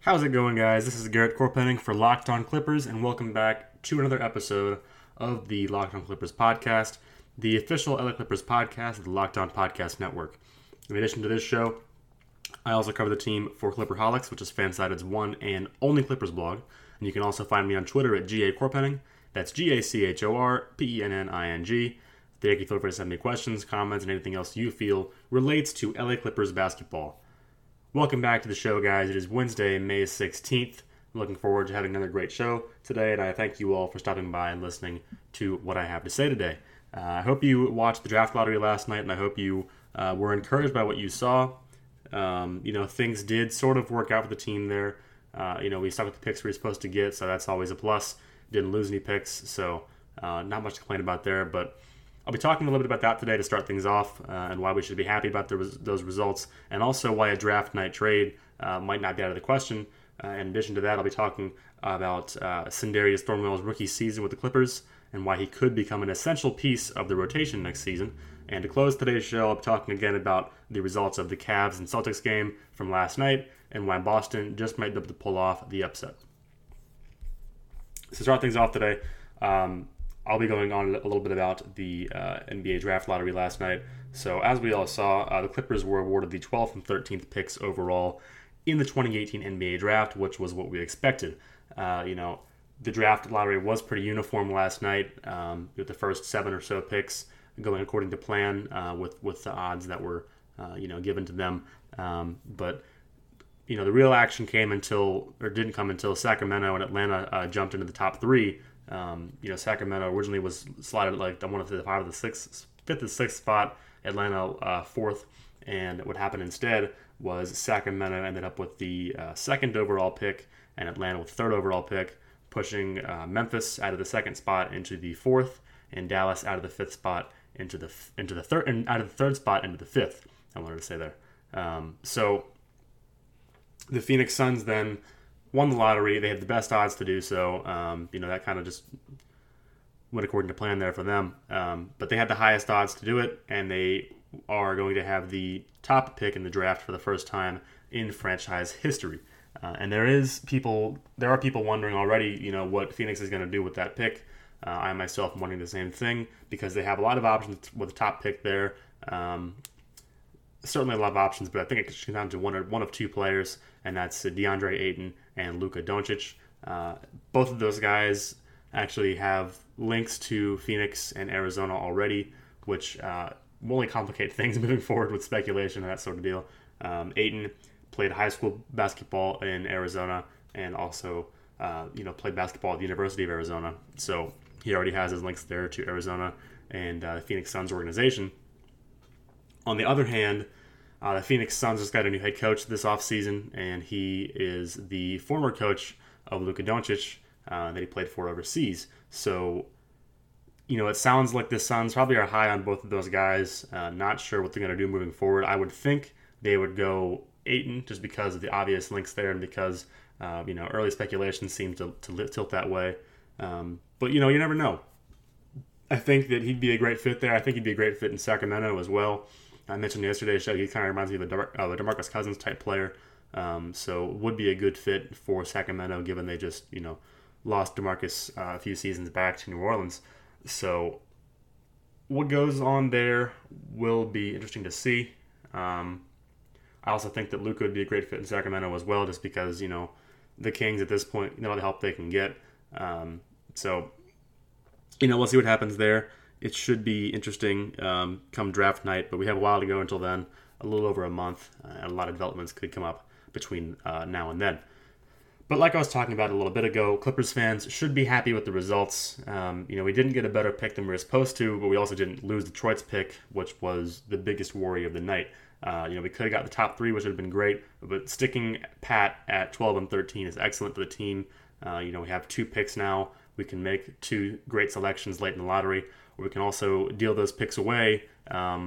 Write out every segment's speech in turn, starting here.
How's it going, guys? This is Garrett Corpenning for Locked On Clippers, and welcome back to another episode of the Locked On Clippers podcast, the official LA Clippers podcast of the Locked On Podcast Network. In addition to this show, I also cover the team for Clipperholics, which is Fansided's one and only Clippers blog, and you can also find me on Twitter at GACorpenning. That's GACHORPENNING. Thank you, feel free to send me questions, comments, and anything else you feel relates to LA Clippers basketball. Welcome back to the show, guys. It is Wednesday, May 16th. I'm looking forward to having another great show today, and I thank you all for stopping by and listening to what I have to say today. I hope you watched the draft lottery last night, and I hope you were encouraged by what you saw. Things did sort of work out for the team there. We stuck with the picks we were supposed to get, so that's always a plus. Didn't lose any picks, so not much to complain about there, but I'll be talking a little bit about that today to start things off, and why we should be happy about those results, and also why a draft night trade might not be out of the question. In addition to that, I'll be talking about Sindarius Thornwell's rookie season with the Clippers, and why he could become an essential piece of the rotation next season. And to close today's show, I'll be talking again about the results of the Cavs and Celtics game from last night, and why Boston just might be able to pull off the upset. To start things off today, I'll be going on a little bit about the NBA draft lottery last night. So as we all saw, the Clippers were awarded the 12th and 13th picks overall in the 2018 NBA draft, which was what we expected. The draft lottery was pretty uniform last night, with the first 7 or so picks going according to plan, with the odds that were given to them. But the real action didn't come until Sacramento and Atlanta jumped into the top 3. Sacramento originally was slotted like one of the fifth or sixth spot, Atlanta fourth, and what happened instead was Sacramento ended up with the second overall pick, and Atlanta with third overall pick, pushing Memphis out of the second spot into the fourth, and Dallas out of the fifth spot into the third, and out of the third spot into the fifth. I wanted to say there. So the Phoenix Suns then won the lottery. They had the best odds to do so. That kind of just went according to plan there for them. But they had the highest odds to do it, and they are going to have the top pick in the draft for the first time in franchise history. And there are people wondering already, what Phoenix is going to do with that pick. I myself am wondering the same thing, because they have a lot of options with the top pick there. Certainly a lot of options, but I think it comes down to one of two players, and that's DeAndre Ayton and Luka Doncic. Both of those guys actually have links to Phoenix and Arizona already, which will only complicate things moving forward with speculation and that sort of deal. Ayton played high school basketball in Arizona, and also played basketball at the University of Arizona. So he already has his links there to Arizona and the Phoenix Suns organization. On the other hand, the Phoenix Suns just got a new head coach this offseason, and he is the former coach of Luka Doncic that he played for overseas. So, it sounds like the Suns probably are high on both of those guys. Not sure what they're going to do moving forward. I would think they would go Ayton just because of the obvious links there, and because, early speculation seemed to tilt that way. But, you never know. I think that he'd be a great fit there. I think he'd be a great fit in Sacramento as well. I mentioned in yesterday's show, he kind of reminds me of a DeMarcus Cousins type player. So would be a good fit for Sacramento, given they just, lost DeMarcus a few seasons back to New Orleans. So what goes on there will be interesting to see. I also think that Luka would be a great fit in Sacramento as well, just because, the Kings at this point, the help they can get. So we'll see what happens there. It should be interesting come draft night, but we have a while to go until then, a little over a month, and a lot of developments could come up between now and then. But like I was talking about a little bit ago, Clippers fans should be happy with the results. We didn't get a better pick than we were supposed to, but we also didn't lose Detroit's pick, which was the biggest worry of the night. We could have got the top 3, which would have been great, but sticking pat at 12 and 13 is excellent for the team. We have 2 picks now. We can make 2 great selections late in the lottery, or we can also deal those picks away to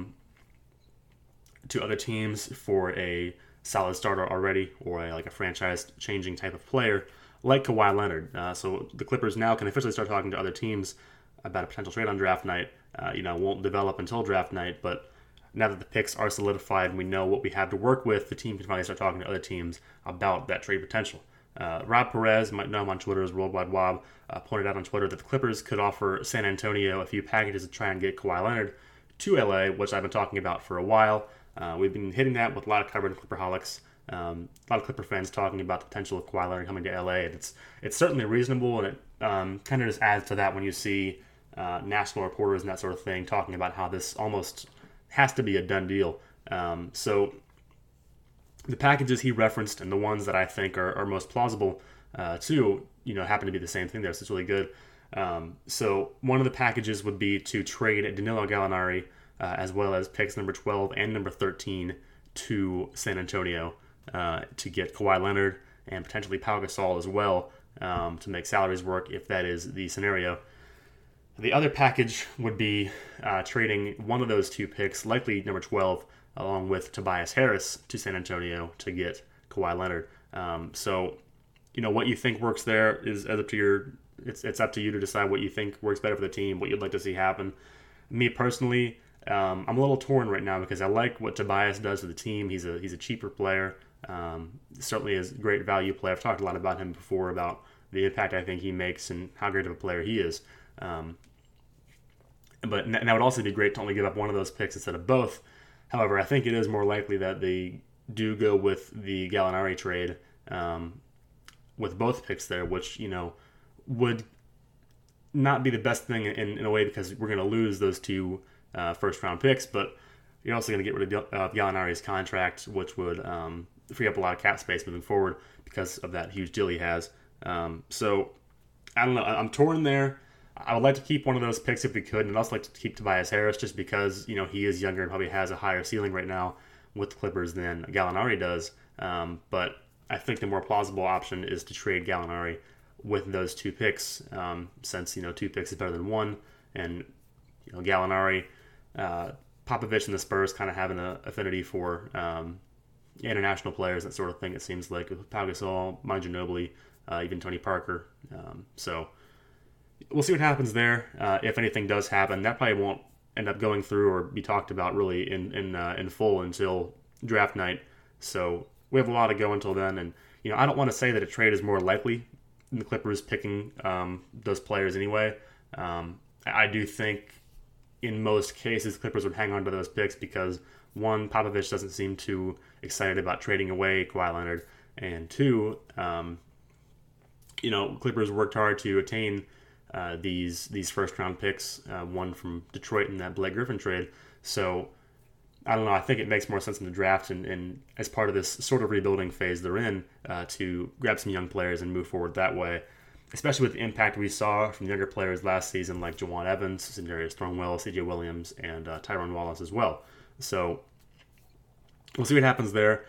other teams for a solid starter already, or a franchise-changing type of player like Kawhi Leonard. So the Clippers now can officially start talking to other teams about a potential trade on draft night. Won't develop until draft night, but now that the picks are solidified and we know what we have to work with, the team can finally start talking to other teams about that trade potential. Rob Perez, might know him on Twitter as Worldwide Wob, pointed out on Twitter that the Clippers could offer San Antonio a few packages to try and get Kawhi Leonard to LA, which I've been talking about for a while. We've been hitting that with a lot of coverage in Clipperholics. A lot of Clipper fans talking about the potential of Kawhi Leonard coming to LA. And it's certainly reasonable, and it kind of just adds to that when you see national reporters and that sort of thing talking about how this almost has to be a done deal. So the packages he referenced and the ones that I think are most plausible too, happen to be the same thing there. So it's really good. So one of the packages would be to trade Danilo Gallinari as well as picks number 12 and number 13 to San Antonio to get Kawhi Leonard and potentially Pau Gasol as well to make salaries work if that is the scenario. The other package would be trading one of those two picks, likely number 12, along with Tobias Harris to San Antonio to get Kawhi Leonard. So, what you think works there is up to it's up to you to decide what you think works better for the team, what you'd like to see happen. Me personally, I'm a little torn right now because I like what Tobias does for the team. He's a cheaper player. Certainly is a great value player. I've talked a lot about him before, about the impact I think he makes and how great of a player he is. But that would also be great to only give up one of those picks instead of both. However, I think it is more likely that they do go with the Gallinari trade with both picks there, which, would not be the best thing in a way because we're going to lose those two first-round picks, but you're also going to get rid of Gallinari's contract, which would free up a lot of cap space moving forward because of that huge deal he has. So, I don't know. I'm torn there. I would like to keep one of those picks if we could, and I'd also like to keep Tobias Harris just because, he is younger and probably has a higher ceiling right now with the Clippers than Gallinari does. But I think the more plausible option is to trade Gallinari with those two picks, since, two picks is better than one. And, Gallinari, Popovich and the Spurs kind of have an affinity for international players, that sort of thing, it seems like, with Pau Gasol, Manu Ginobili, even Tony Parker. So we'll see what happens there. If anything does happen, that probably won't end up going through or be talked about really in full until draft night. So we have a lot to go until then. And, I don't want to say that a trade is more likely than the Clippers picking those players anyway. I do think in most cases, Clippers would hang on to those picks because, one, Popovich doesn't seem too excited about trading away Kawhi Leonard. And two, Clippers worked hard to attain these first-round picks, one from Detroit in that Blake Griffin trade. So, I don't know. I think it makes more sense in the draft and as part of this sort of rebuilding phase they're in to grab some young players and move forward that way, especially with the impact we saw from younger players last season like Jawan Evans, Sindarius Thornwell, C.J. Williams, and Tyrone Wallace as well. So, we'll see what happens there.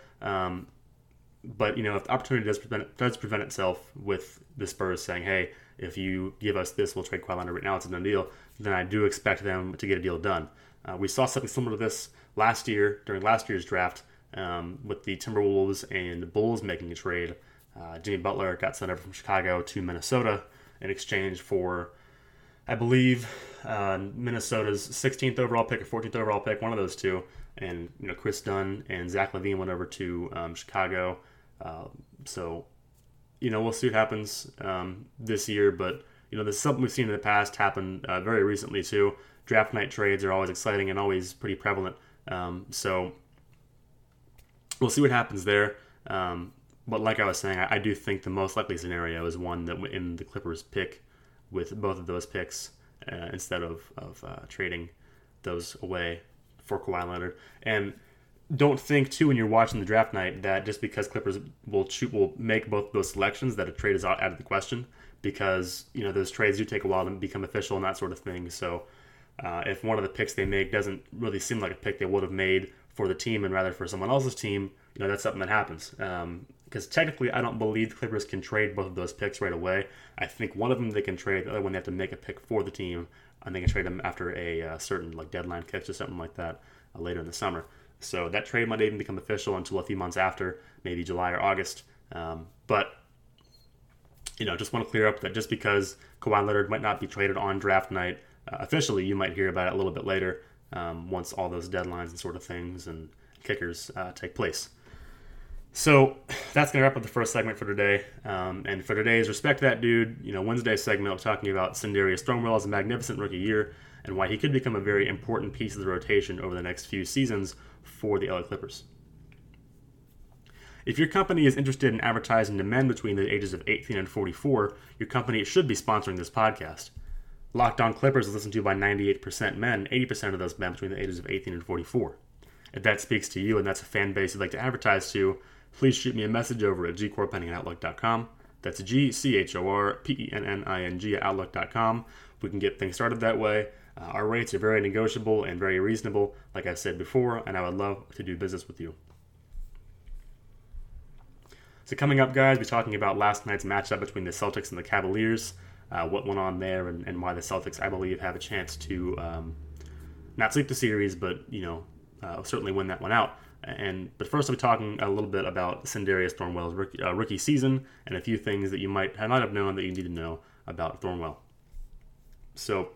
But, if the opportunity does present itself with the Spurs saying, hey, if you give us this, we'll trade Kawhi Leonard right now, it's a done deal, then I do expect them to get a deal done. We saw something similar to this last year, during last year's draft, with the Timberwolves and the Bulls making a trade. Jimmy Butler got sent over from Chicago to Minnesota in exchange for, I believe, Minnesota's 16th overall pick or 14th overall pick, one of those two. And, Chris Dunn and Zach LaVine went over to Chicago. So, we'll see what happens this year. But, this is something we've seen in the past happen very recently, too. Draft night trades are always exciting and always pretty prevalent. So, we'll see what happens there. But like I was saying, I do think the most likely scenario is one that in the Clippers pick with both of those picks instead of trading those away for Kawhi Leonard. And don't think, too, when you're watching the draft night that just because Clippers will make both those selections that a trade is out of the question, because, those trades do take a while to become official and that sort of thing. So if one of the picks they make doesn't really seem like a pick they would have made for the team and rather for someone else's team, that's something that happens. Because technically, I don't believe the Clippers can trade both of those picks right away. I think one of them they can trade, the other one they have to make a pick for the team, and they can trade them after a certain deadline catch or something like that later in the summer. So that trade might even become official until a few months after, maybe July or August. But, just want to clear up that just because Kawhi Leonard might not be traded on draft night officially, you might hear about it a little bit later. once all those deadlines and sort of things and kickers take place. So that's going to wrap up the first segment for today. And for today's Respect That Dude, Wednesday segment, I'm talking about Sindarius Thornwell's magnificent rookie year and why he could become a very important piece of the rotation over the next few seasons for the LA Clippers. If your company is interested in advertising to men between the ages of 18 and 44, your company should be sponsoring this podcast. Locked On Clippers is listened to by 98% men, 80% of those men between the ages of 18 and 44. If that speaks to you and that's a fan base you'd like to advertise to, please shoot me a message over at gchorpenning@outlook.com. That's GCHORPENNING at outlook.com. We can get things started that way. Our rates are very negotiable and very reasonable, like I said before, and I would love to do business with you. So coming up, guys, we're talking about last night's matchup between the Celtics and the Cavaliers, what went on there, and why the Celtics, I believe, have a chance to not sweep the series, but certainly win that one out. But first, I'll be talking a little bit about Sindarius Thornwell's rookie season and a few things that you might not have known that you need to know about Thornwell. So,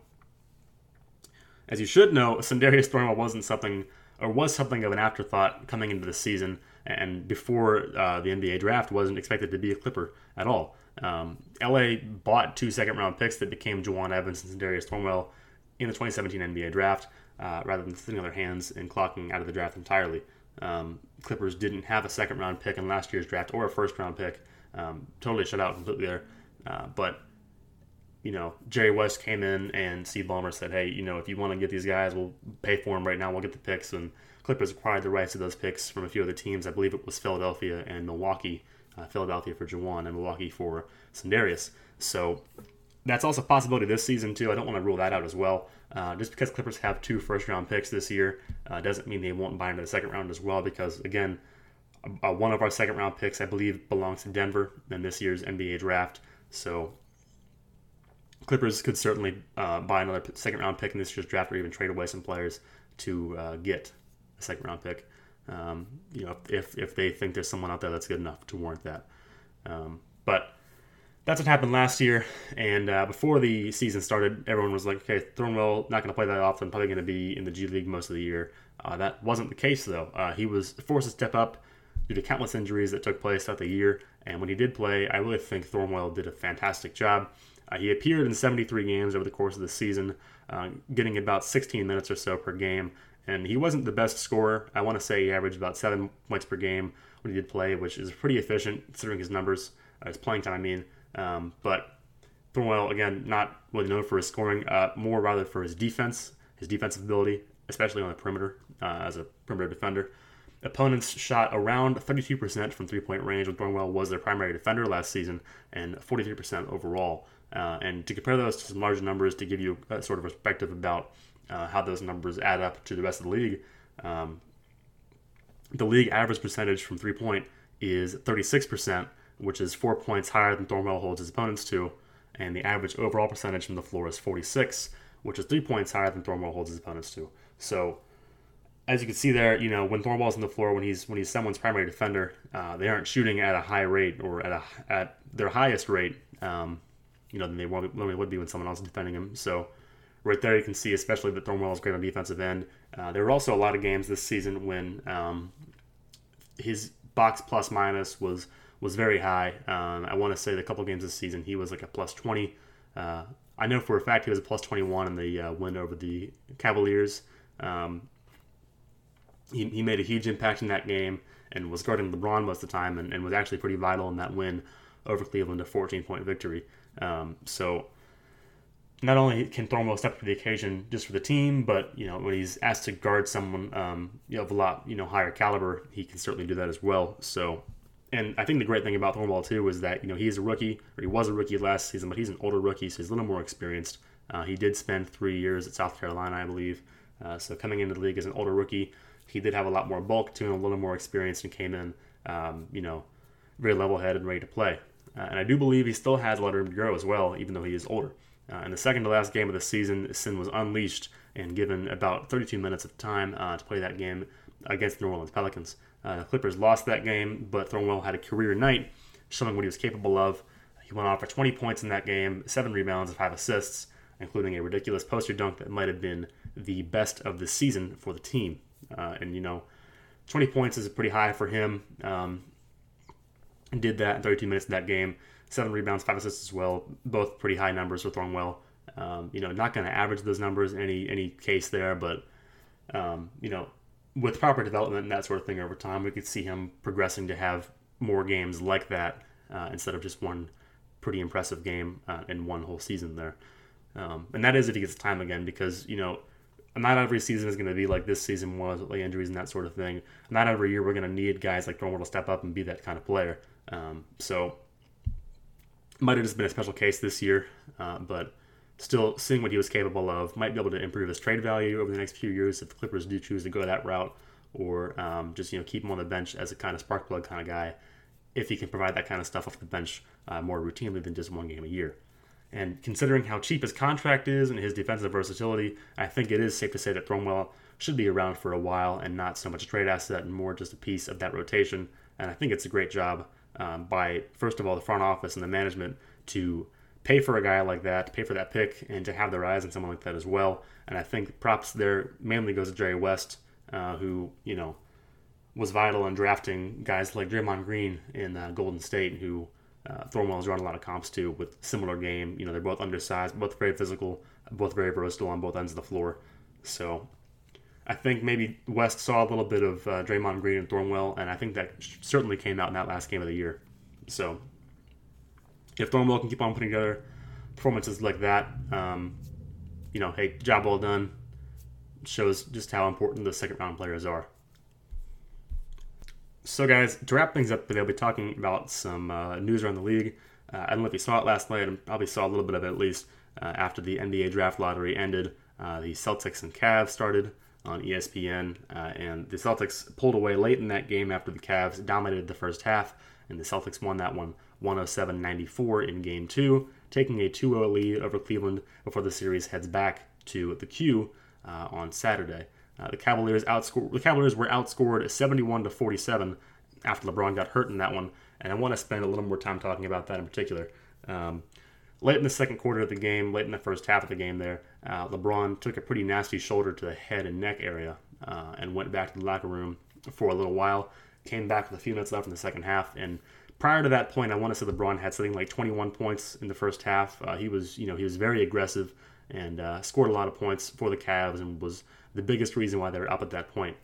as you should know, Sindarius Thornwell was something of an afterthought coming into the season, and before the NBA draft wasn't expected to be a Clipper at all. LA bought 2 second-round picks that became Juwan Evans and Sindarius Thornwell in the 2017 NBA draft, rather than sitting on their hands and clocking out of the draft entirely. Clippers didn't have a second-round pick in last year's draft or a first-round pick. Totally shut out completely there. But Jerry West came in and Steve Ballmer said, hey, if you want to get these guys, we'll pay for them right now. We'll get the picks. And Clippers acquired the rights to those picks from a few other teams. I believe it was Philadelphia and Milwaukee. Philadelphia for Juwan and Milwaukee for Sindarius. So that's also a possibility this season, too. I don't want to rule that out as well. Just because Clippers have 2 first-round picks this year doesn't mean they won't buy into the second round as well, because, again, one of our second-round picks, I believe, belongs to Denver in this year's NBA draft. So Clippers could certainly buy another second-round pick in this year's draft or even trade away some players to get a second-round pick, if they think there's someone out there that's good enough to warrant that. But that's what happened last year, and before the season started, everyone was like, okay, Thornwell not going to play that often, probably going to be in the G League most of the year. That wasn't the case, though. He was forced to step up due to countless injuries that took place throughout the year, and when he did play, I really think Thornwell did a fantastic job. He appeared in 73 games over the course of the season, getting about 16 minutes or so per game, and he wasn't the best scorer. I want to say he averaged about 7 points per game when he did play, which is pretty efficient considering his numbers, his playing time, I mean. But Thornwell, again, not really known for his scoring, more rather for his defense, his defensive ability, especially on the perimeter as a perimeter defender. Opponents shot around 32% from three-point range when Thornwell was their primary defender last season, and 43% overall. And to compare those to some larger numbers to give you a sort of perspective about how those numbers add up to the rest of the league, the league average percentage from three-point is 36%, which is 4 points higher than Thornwell holds his opponents to, and the average overall percentage from the floor is 46, which is 3 points higher than Thornwell holds his opponents to. So, as you can see there, when Thornwell's on the floor, when he's someone's primary defender, they aren't shooting at a high rate or at their highest rate, than they normally would be when someone else is defending him. So, right there you can see, especially that Thornwell is great on the defensive end. There were also a lot of games this season when his box plus minus was very high. I want to say the couple games this season he was like a plus 20. I know for a fact he was a plus 21 in the win over the Cavaliers. He made a huge impact in that game and was guarding LeBron most of the time and was actually pretty vital in that win over Cleveland, a 14-point victory. So not only can Thornwell step up to the occasion just for the team, but when he's asked to guard someone of a lot higher caliber, he can certainly do that as well. So, and I think the great thing about Thornwell too is that he's a rookie, or he was a rookie last season, but he's an older rookie, so he's a little more experienced. He did spend 3 years at South Carolina, I believe. So coming into the league as an older rookie, he did have a lot more bulk to him, a little more experience, and came in, very level-headed and ready to play. And I do believe he still has a lot of room to grow as well, even though he is older. In the second to last game of the season, Sin was unleashed and given about 32 minutes of time to play that game against the New Orleans Pelicans. The Clippers lost that game, but Thornwell had a career night, showing what he was capable of. He went off for 20 points in that game, 7 rebounds, and 5 assists, including a ridiculous poster dunk that might have been the best of the season for the team. And 20 points is pretty high for him. Did that in 32 minutes of that game. 7 rebounds, 5 assists as well. Both pretty high numbers for Thornwell. Not going to average those numbers in any case there, but with proper development and that sort of thing over time, we could see him progressing to have more games like that instead of just one pretty impressive game in one whole season there. And that is if he gets time again, because not every season is going to be like this season was with injuries and that sort of thing. Not every year we're going to need guys like Thornwell to step up and be that kind of player. So might have just been a special case this year, but still seeing what he was capable of, might be able to improve his trade value over the next few years if the Clippers do choose to go that route, or just keep him on the bench as a kind of spark plug kind of guy if he can provide that kind of stuff off the bench more routinely than just one game a year. And considering how cheap his contract is and his defensive versatility, I think it is safe to say that Thornwell should be around for a while and not so much a trade asset and more just a piece of that rotation. And I think it's a great job by, first of all, the front office and the management to pay for a guy like that, to pay for that pick, and to have their eyes on someone like that as well. And I think props there mainly goes to Jerry West, who, was vital in drafting guys like Draymond Green in Golden State, who Thornwell has run a lot of comps to with similar game. They're both undersized, both very physical, both very versatile on both ends of the floor. So I think maybe West saw a little bit of Draymond Green and Thornwell, and I think that certainly came out in that last game of the year. So if Thornwell can keep on putting together performances like that, hey, job well done. Shows just how important the second-round players are. So, guys, to wrap things up today, I'll be talking about some news around the league. I don't know if you saw it last night. I probably saw a little bit of it at least after the NBA draft lottery ended. The Celtics and Cavs started on ESPN, and the Celtics pulled away late in that game after the Cavs dominated the first half, and the Celtics won that one 107-94 in Game 2, taking a 2-0 lead over Cleveland before the series heads back to the Q on Saturday. The Cavaliers were outscored 71-47 after LeBron got hurt in that one, and I want to spend a little more time talking about that in particular. Late in the second quarter of the game, late in the first half of the game there, LeBron took a pretty nasty shoulder to the head and neck area and went back to the locker room for a little while, came back with a few minutes left in the second half, and prior to that point, I want to say LeBron had something like 21 points in the first half. He was very aggressive and scored a lot of points for the Cavs and was the biggest reason why they were up at that point.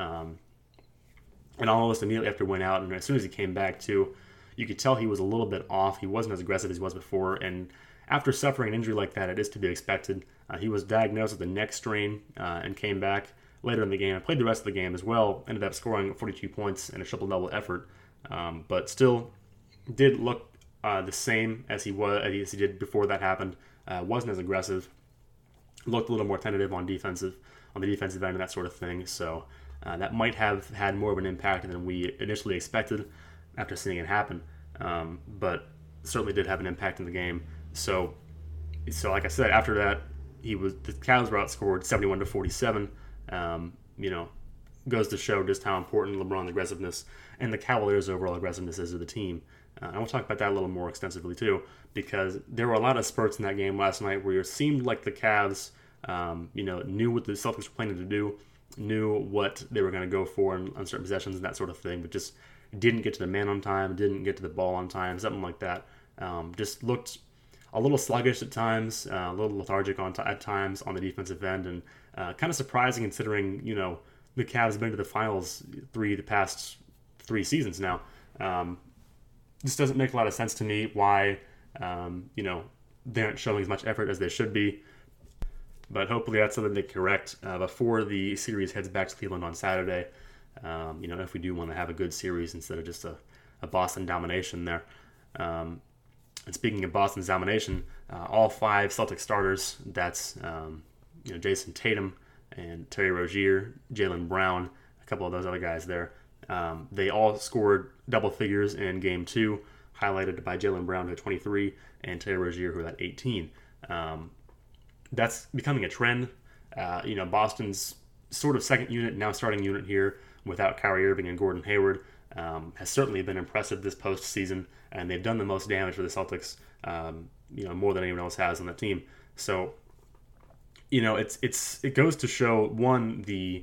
And almost immediately after went out, and as soon as he came back too, you could tell he was a little bit off. He wasn't as aggressive as he was before, and after suffering an injury like that, it is to be expected. He was diagnosed with a neck strain and came back later in the game. I played the rest of the game as well, ended up scoring 42 points in a triple-double effort, but still did look the same as he did before that happened. Wasn't as aggressive, looked a little more tentative on the defensive end and that sort of thing. So that might have had more of an impact than we initially expected after seeing it happen, but certainly did have an impact in the game. So like I said, after that, the Cavs were outscored 71-47. Goes to show just how important LeBron's aggressiveness and the Cavaliers' overall aggressiveness is to the team. And we'll talk about that a little more extensively too, because there were a lot of spurts in that game last night where it seemed like the Cavs, knew what the Celtics were planning to do, knew what they were going to go for on certain possessions and that sort of thing, but just didn't get to the man on time, didn't get to the ball on time, something like that. Just looked a little sluggish at times, a little lethargic at times on the defensive end, and kind of surprising considering, the Cavs have been to the finals the past 3 seasons now. This doesn't make a lot of sense to me why, they aren't showing as much effort as they should be. But hopefully that's something they correct before the series heads back to Cleveland on Saturday. If we do want to have a good series instead of just a Boston domination there. And speaking of Boston's domination, all 5 Celtic starters, that's Jason Tatum and Terry Rozier, Jaylen Brown, a couple of those other guys there. They all scored double figures in Game 2, highlighted by Jaylen Brown, who had 23, and Terry Rozier, who had 18. That's becoming a trend. Boston's sort of second unit, now starting unit here without Kyrie Irving and Gordon Hayward has certainly been impressive this postseason, and they've done the most damage for the Celtics, more than anyone else has on that team. So it goes to show, one,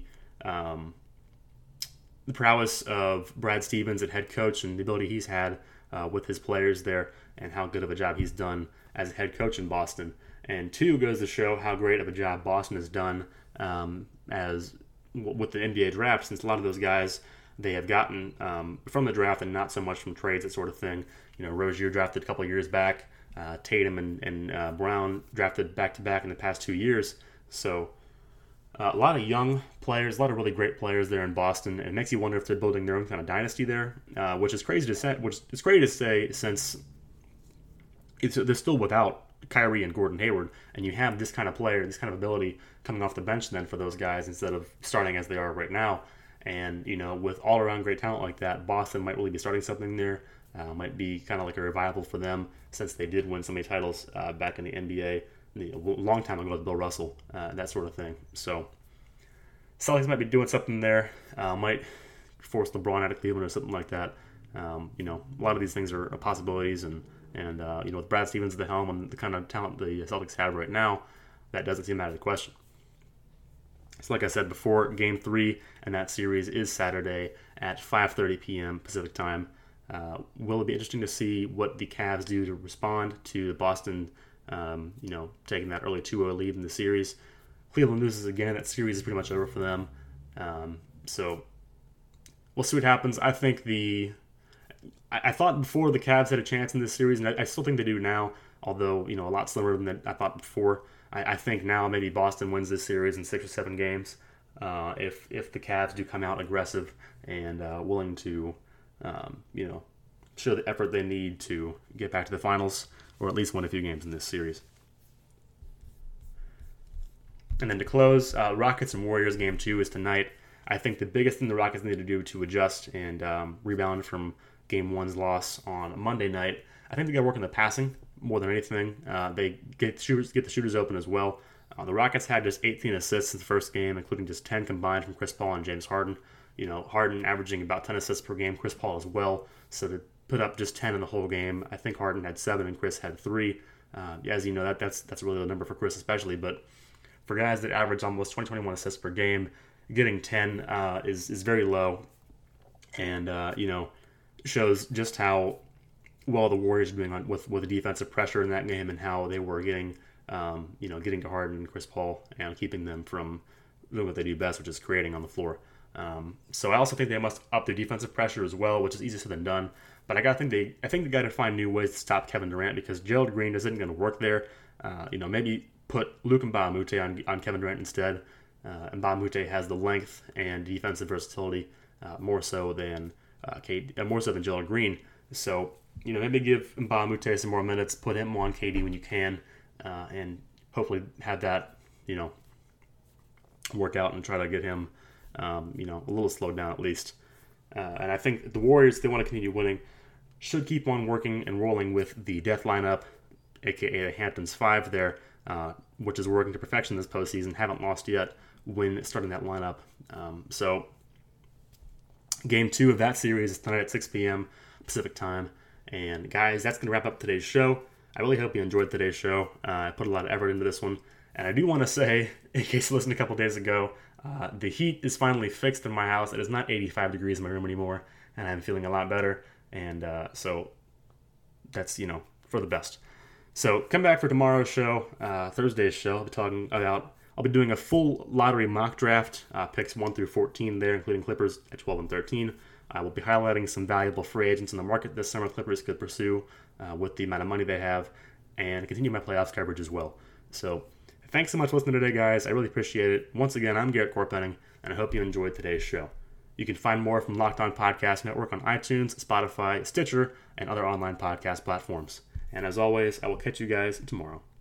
the prowess of Brad Stevens at head coach and the ability he's had with his players there, and how good of a job he's done as a head coach in Boston. And two, goes to show how great of a job Boston has done as with the NBA draft, since a lot of those guys they have gotten from the draft and not so much from trades, that sort of thing. Rozier drafted a couple of years back. Tatum and Brown drafted back-to-back in the past 2 years. So a lot of young players, a lot of really great players there in Boston. And it makes you wonder if they're building their own kind of dynasty there, which is crazy to say. Which is crazy to say, since they're still without Kyrie and Gordon Hayward, and you have this kind of player, this kind of ability coming off the bench then for those guys instead of starting as they are right now. And with all-around great talent like that, Boston might really be starting something there. Might be kind of like a revival for them, since they did win so many titles back in the NBA a long time ago with Bill Russell, that sort of thing. So Celtics might be doing something there. Might force LeBron out of Cleveland or something like that. A lot of these things are possibilities, and with Brad Stevens at the helm and the kind of talent the Celtics have right now, that doesn't seem out of the question. So like I said before, Game 3 in that series is Saturday at 5:30 p.m. Pacific time. Will it be interesting to see what the Cavs do to respond to the Boston, taking that early 2-0 lead in the series? Cleveland loses again. That series is pretty much over for them. So we'll see what happens. I think I thought before the Cavs had a chance in this series, and I still think they do now, although, a lot slimmer than I thought before. I think now maybe Boston wins this series in 6 or 7 games if the Cavs do come out aggressive and willing to, show the effort they need to get back to the finals, or at least win a few games in this series. And then to close, Rockets and Warriors Game 2 is tonight. I think the biggest thing the Rockets need to do to adjust and rebound from Game 1's loss on Monday night, I think they got to work on the passing more than anything. They get the shooters open as well. The Rockets had just 18 assists in the first game, including just 10 combined from Chris Paul and James Harden. Harden averaging about 10 assists per game, Chris Paul as well. So to put up just 10 in the whole game, I think Harden had 7 and Chris had 3. As you know, that's really the number for Chris especially. But for guys that average almost 20-21 assists per game, getting 10 is very low, and shows just how well the Warriors are doing with the defensive pressure in that game, and how they were getting to Harden and Chris Paul and keeping them from doing what they do best, which is creating on the floor. So I also think they must up their defensive pressure as well, which is easier said than done. But I think they got to find new ways to stop Kevin Durant, because Gerald Green isn't going to work there. Maybe put Luke Mbamute on Kevin Durant instead. Mbamute has the length and defensive versatility more so than Gerald Green. So maybe give Mbamute some more minutes, put him on KD when you can, and hopefully have that work out and try to get him a little slowed down at least. And I think the Warriors, if they want to continue winning, should keep on working and rolling with the death lineup, aka the Hamptons 5 there, which is working to perfection this postseason. Haven't lost yet when starting that lineup. So Game 2 of that series is tonight at 6 p.m. Pacific time. And guys, that's going to wrap up today's show. I really hope you enjoyed today's show. I put a lot of effort into this one. And I do want to say, in case you listened a couple days ago, the heat is finally fixed in my house. It is not 85 degrees in my room anymore, and I'm feeling a lot better. And so that's, for the best. So come back for tomorrow's show, Thursday's show. I'll be doing a full lottery mock draft, picks 1 through 14 there, including Clippers at 12 and 13. I will be highlighting some valuable free agents in the market this summer Clippers could pursue with the amount of money they have, and continue my playoffs coverage as well. So thanks so much for listening today, guys. I really appreciate it. Once again, I'm Garrett Korpenning, and I hope you enjoyed today's show. You can find more from Locked On Podcast Network on iTunes, Spotify, Stitcher, and other online podcast platforms. And as always, I will catch you guys tomorrow.